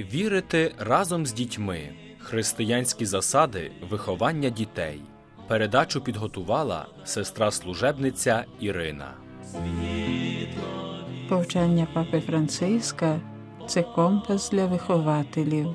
Вірити разом з дітьми. Християнські засади виховання дітей. Передачу підготувала сестра-служебниця Ірина. Повчання папи Франциска – це компас для вихователів.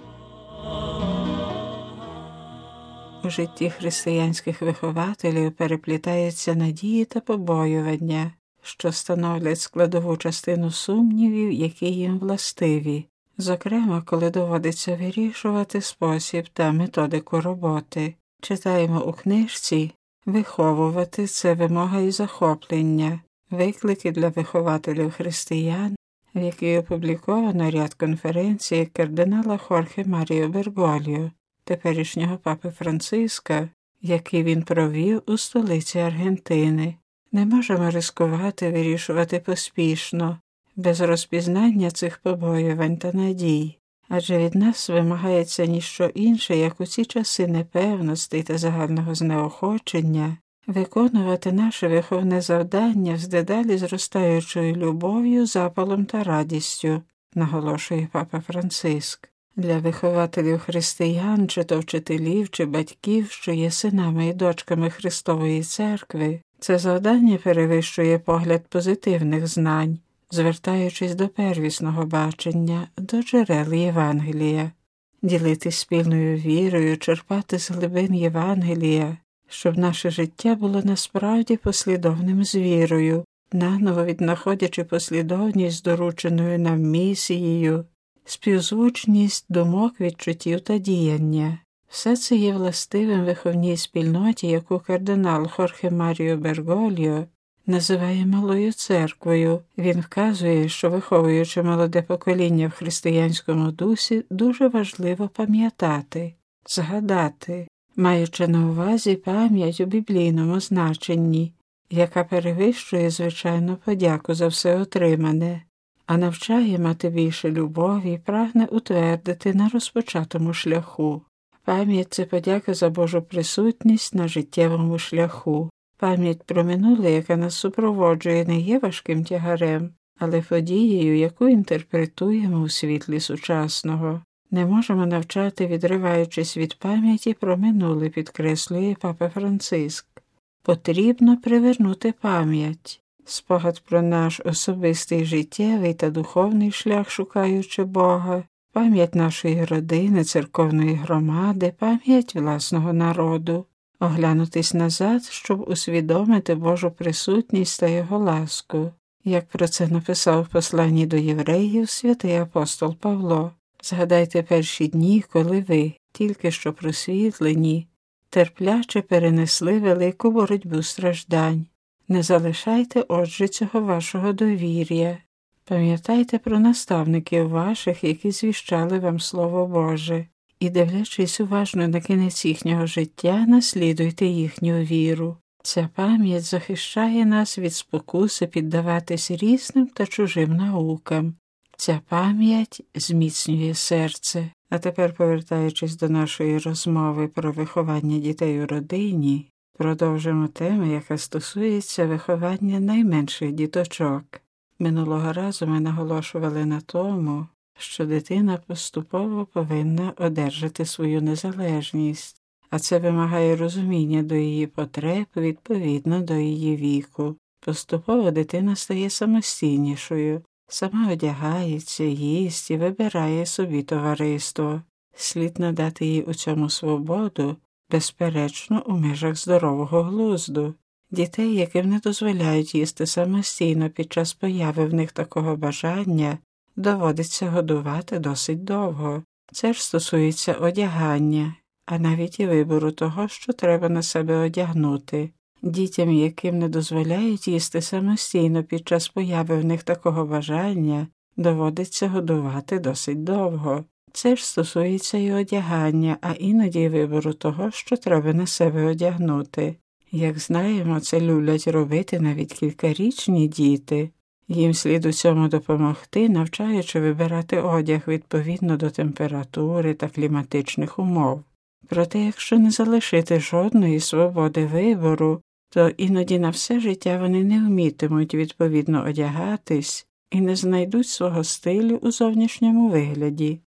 У житті християнських вихователів переплітаються надії та побоювання, що становлять складову частину сумнівів, які їм властиві. Зокрема, коли доводиться вирішувати спосіб та методику роботи. Читаємо у книжці «Виховувати – це вимога і захоплення. Виклики для вихователів християн», в якій опубліковано ряд конференцій кардинала Хорхе Маріо Бергольо, теперішнього папи Франциска, які він провів у столиці Аргентини. Не можемо ризикувати вирішувати поспішно, без розпізнання цих побоювань та надій, адже від нас вимагається ніщо інше, як у ці часи непевності та загального знеохочення, виконувати наше виховне завдання з дедалі зростаючою любов'ю, запалом та радістю, наголошує папа Франциск. Для вихователів християн, чи то вчителів, чи батьків, що є синами і дочками Христової Церкви, це завдання перевищує погляд позитивних знань, звертаючись до первісного бачення, до джерел Євангелія, ділитись спільною вірою, черпати з глибин Євангелія, щоб наше життя було насправді послідовним з вірою, наново віднаходячи послідовність з дорученою нам місією, співзвучність думок, відчуттів та діяння. Все це є властивим виховній спільноті, яку кардинал Хорхе Маріо Бергольо називає Малою Церквою. Він вказує, що виховуючи молоде покоління в християнському дусі, дуже важливо пам'ятати, згадати, маючи на увазі пам'ять у біблійному значенні, яка перевищує, звичайно, подяку за все отримане, а навчає мати більше любові і прагне утвердити на розпочатому шляху. Пам'ять – це подяка за Божу присутність на життєвому шляху. Пам'ять про минуле, яка нас супроводжує, не є важким тягарем, але подією, яку інтерпретуємо у світлі сучасного. Не можемо навчати, відриваючись від пам'яті про минуле, підкреслює папа Франциск. Потрібно привернути пам'ять. Спогад про наш особистий життєвий та духовний шлях, шукаючи Бога, пам'ять нашої родини, церковної громади, пам'ять власного народу. Оглянутись назад, щоб усвідомити Божу присутність та Його ласку, як про це написав в посланні до євреїв святий апостол Павло. Згадайте перші дні, коли ви, тільки що просвітлені, терпляче перенесли велику боротьбу страждань. Не залишайте, отже, цього вашого довір'я. Пам'ятайте про наставників ваших, які звіщали вам Слово Боже, і, дивлячись уважно на кінець їхнього життя, наслідуйте їхню віру. Ця пам'ять захищає нас від спокуси піддаватись різним та чужим наукам. Ця пам'ять зміцнює серце. А тепер, повертаючись до нашої розмови про виховання дітей у родині, продовжимо тему, яка стосується виховання найменших діточок. Минулого разу ми наголошували на тому, що дитина поступово повинна одержати свою незалежність, а це вимагає розуміння до її потреб відповідно до її віку. Поступово дитина стає самостійнішою, сама одягається, їсть і вибирає собі товариство. Слід надати їй у цьому свободу, безперечно, у межах здорового глузду. Дітей, яким не дозволяють їсти самостійно під час появи в них такого бажання, доводиться годувати досить довго. Це ж стосується одягання, а навіть і вибору того, що треба на себе одягнути. Дітям, яким не дозволяють їсти самостійно під час появи в них такого бажання, доводиться годувати досить довго. Це ж стосується і одягання, а іноді й вибору того, що треба на себе одягнути. Як знаємо, це люблять робити навіть кількарічні діти. Їм слід у цьому допомогти, навчаючи вибирати одяг відповідно до температури та кліматичних умов. Проте, якщо не залишити жодної свободи вибору, то іноді на все життя вони не вмітимуть відповідно одягатись і не знайдуть свого стилю у зовнішньому вигляді.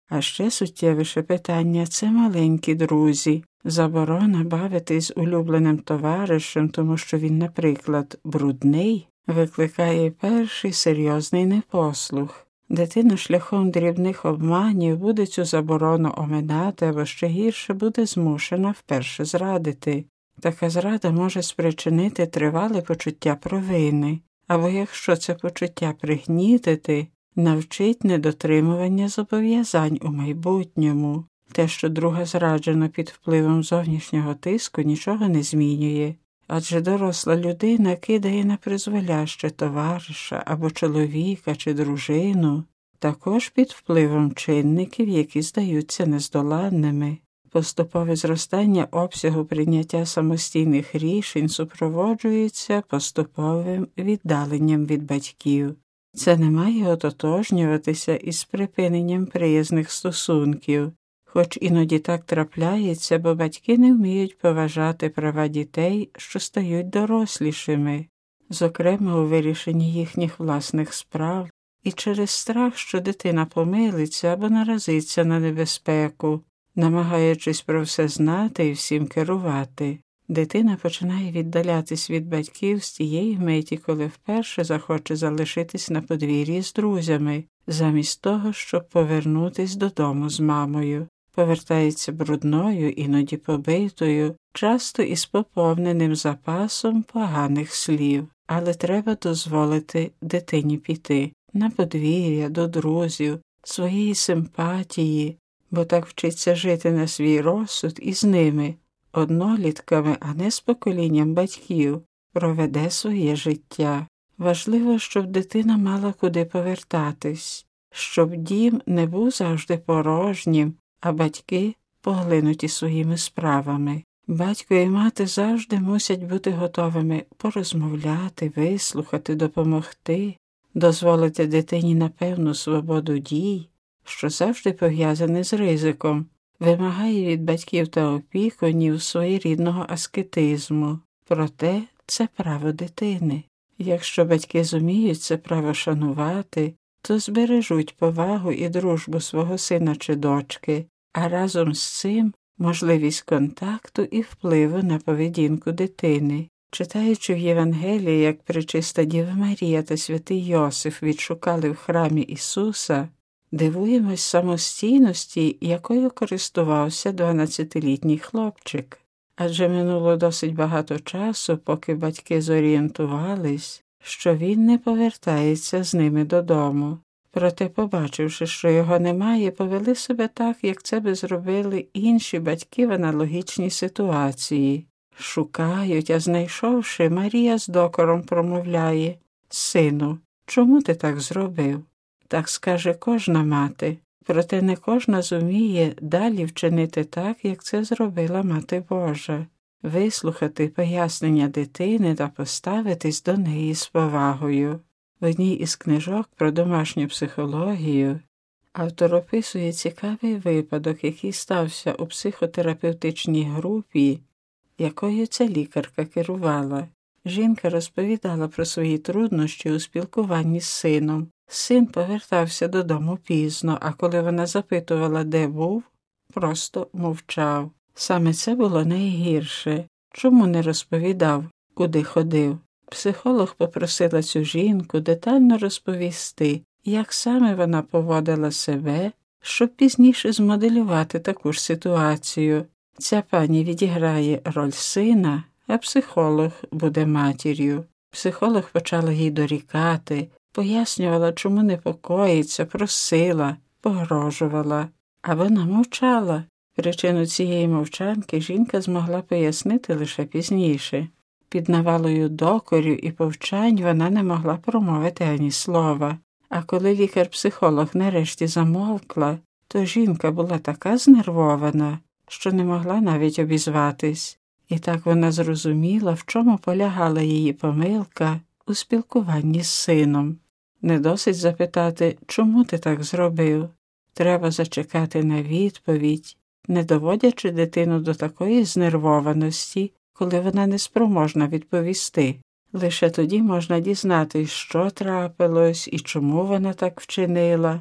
А ще суттєвіше питання – це маленькі друзі. Заборона бавитись з улюбленим товаришем, тому що він, наприклад, брудний, викликає перший серйозний непослух. Дитина шляхом дрібних обманів буде цю заборону оминати або ще гірше буде змушена вперше зрадити. Така зрада може спричинити тривале почуття провини, або якщо це почуття пригнітити, навчить недотримування зобов'язань у майбутньому. Те, що друга зраджено під впливом зовнішнього тиску, нічого не змінює. Адже доросла людина кидає на призволяще товариша або чоловіка чи дружину, також під впливом чинників, які здаються нездоланними. Поступове зростання обсягу прийняття самостійних рішень супроводжується поступовим віддаленням від батьків. Це не має ототожнюватися із припиненням приязних стосунків, хоч іноді так трапляється, бо батьки не вміють поважати права дітей, що стають дорослішими, зокрема у вирішенні їхніх власних справ, і через страх, що дитина помилиться або наразиться на небезпеку, намагаючись про все знати і всім керувати. Дитина починає віддалятись від батьків з тієї миті, коли вперше захоче залишитись на подвір'ї з друзями, замість того, щоб повернутись додому з мамою. Повертається брудною, іноді побитою, часто із поповненим запасом поганих слів. Але треба дозволити дитині піти на подвір'я, до друзів, своєї симпатії, бо так вчиться жити на свій розсуд і з ними, однолітками, а не з поколінням батьків, проведе своє життя. Важливо, щоб дитина мала куди повертатись, щоб дім не був завжди порожнім, а батьки поглинуті своїми справами. Батько і мати завжди мусять бути готовими порозмовляти, вислухати, допомогти, дозволити дитині на певну свободу дій, що завжди пов'язане з ризиком, вимагає від батьків та опікунів своєрідного аскетизму. Проте це право дитини. Якщо батьки зуміють це право шанувати, то збережуть повагу і дружбу свого сина чи дочки, а разом з цим можливість контакту і впливу на поведінку дитини. Читаючи в Євангелії, як пречиста Діва Марія та святий Йосиф відшукали в храмі Ісуса, дивуємось самостійності, якою користувався 12-літній хлопчик. Адже минуло досить багато часу, поки батьки зорієнтувались, що він не повертається з ними додому. Проте, побачивши, що його немає, повели себе так, як це би зробили інші батьки в аналогічній ситуації. Шукають, а знайшовши, Марія з докором промовляє: «Сину, чому ти так зробив?» Так скаже кожна мати, проте не кожна зуміє далі вчинити так, як це зробила Мати Божа, вислухати пояснення дитини та поставитись до неї з повагою. В одній із книжок про домашню психологію автор описує цікавий випадок, який стався у психотерапевтичній групі, якою ця лікарка керувала. Жінка розповідала про свої труднощі у спілкуванні з сином. Син повертався додому пізно, а коли вона запитувала, де був, просто мовчав. Саме це було найгірше. Чому не розповідав, куди ходив? Психолог попросила цю жінку детально розповісти, як саме вона поводила себе, щоб пізніше змоделювати таку ж ситуацію. Ця пані відіграє роль сина, а психолог буде матір'ю. Психолог почала їй дорікати, пояснювала, чому непокоїться, просила, погрожувала. А вона мовчала. Причину цієї мовчанки жінка змогла пояснити лише пізніше. Під навалою докорів і повчань вона не могла промовити ані слова. А коли лікар-психолог нарешті замовкла, то жінка була така знервована, що не могла навіть обізватись. І так вона зрозуміла, в чому полягала її помилка у спілкуванні з сином. Не досить запитати, чому ти так зробив. Треба зачекати на відповідь, не доводячи дитину до такої знервованості, коли вона не спроможна відповісти. Лише тоді можна дізнатись, що трапилось і чому вона так вчинила.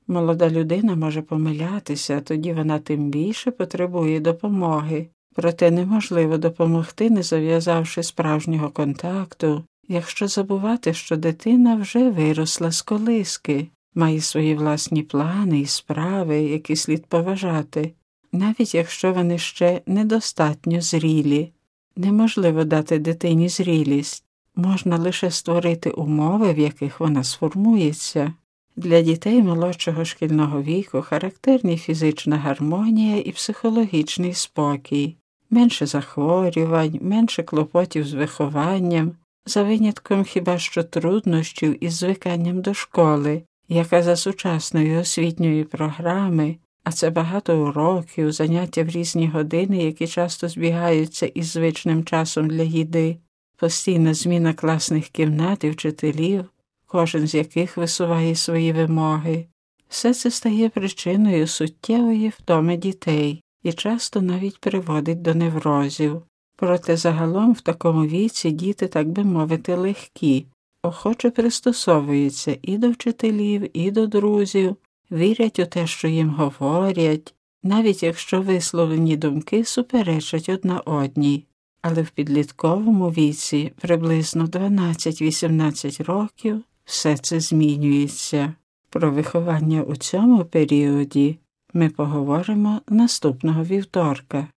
Молода людина може помилятися, тоді вона тим більше потребує допомоги. Проте неможливо допомогти, не зав'язавши справжнього контакту, якщо забувати, що дитина вже виросла з колиски, має свої власні плани і справи, які слід поважати, навіть якщо вони ще недостатньо зрілі. Неможливо дати дитині зрілість, можна лише створити умови, в яких вона сформується. Для дітей молодшого шкільного віку характерні фізична гармонія і психологічний спокій, менше захворювань, менше клопотів з вихованням, за винятком хіба що труднощів із звиканням до школи, яка за сучасної освітньої програми, а це багато уроків, заняття в різні години, які часто збігаються із звичним часом для їди, постійна зміна класних кімнат і вчителів, кожен з яких висуває свої вимоги. Все це стає причиною суттєвої втоми дітей і часто навіть приводить до неврозів. Проте загалом в такому віці діти, так би мовити, легкі, охоче пристосовуються і до вчителів, і до друзів, вірять у те, що їм говорять, навіть якщо висловлені думки суперечать одна одній. Але в підлітковому віці, приблизно 12-18 років, все це змінюється. Про виховання у цьому періоді ми поговоримо наступного вівторка.